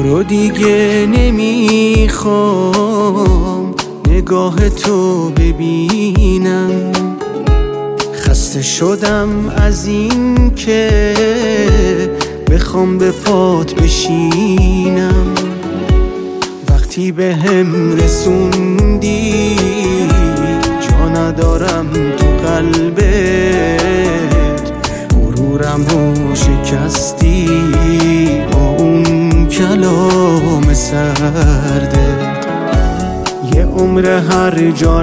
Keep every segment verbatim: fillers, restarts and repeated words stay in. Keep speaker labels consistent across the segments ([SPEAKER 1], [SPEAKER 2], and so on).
[SPEAKER 1] رو دیگه نمیخوام نگاه تو ببینم، خسته شدم از این که بخوام به پات بشینم. وقتی به هم رسوندی جا ندارم تو قلبت، غرورم رو شکستی با اون کلام سردت. یه عمر هر جا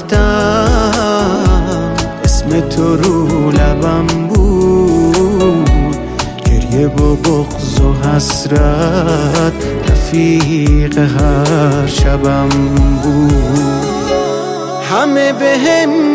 [SPEAKER 1] رفتم اسم تو رو لبم بود، گریه و بغض و حسرت رفیق هر شبم بود. همه به هم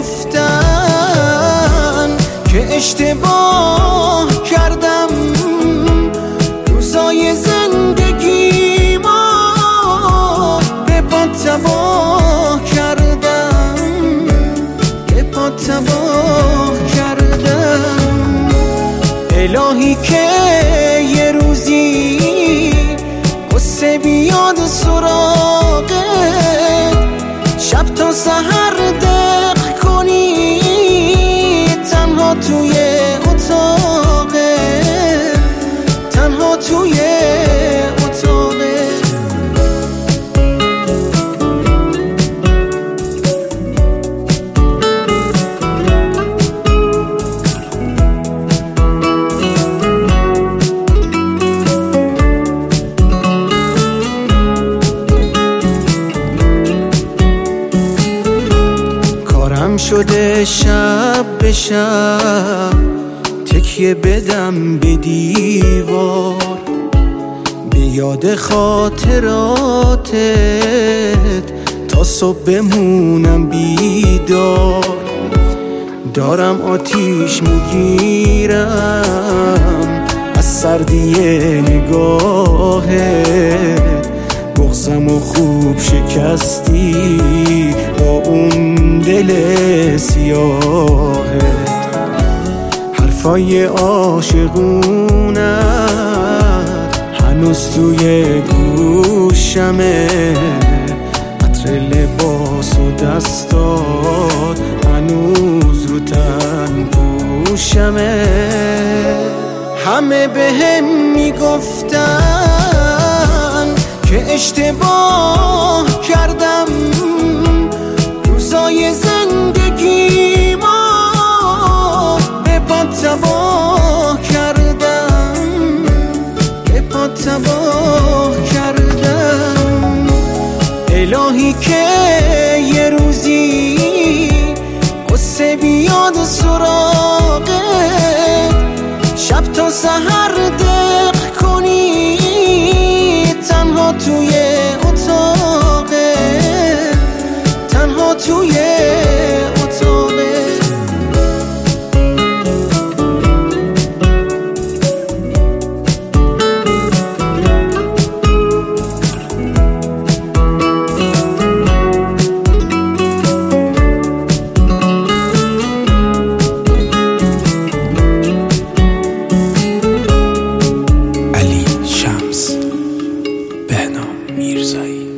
[SPEAKER 1] میگفتن که اشتباه کردم، روزای زندگی ما به پات تباه کردم، به پات تباه کردم. الهی که یه روزی قصه بیاد سراغت، شب تا سحر دق کنی تنها توی اتاقت، تنها توی اتاقت. شده شب به شب تکیه بدم به دیوار، به یاد خاطراتت تا صبح بمونم بیدار. دارم آتیش میگیرم از سردی نگاهت، بغضم و خوب شکستی با اون دل سیاهت. حرفای عاشقونت هنوز توی گوشمه، عطر لباس و دستات هنوز رو تن پوشمه. همه به هم میگفتن که اشتباه کردم، روزای زندگی ما به پات تباه کردم، به پات تباه کردم. الهی که یه روزی قصه بیاد سراغت، شب تا سحر دق کنی تنها توی اتاقت، تنها توی اتاقت.
[SPEAKER 2] علی شمس، بهنام میرزایی.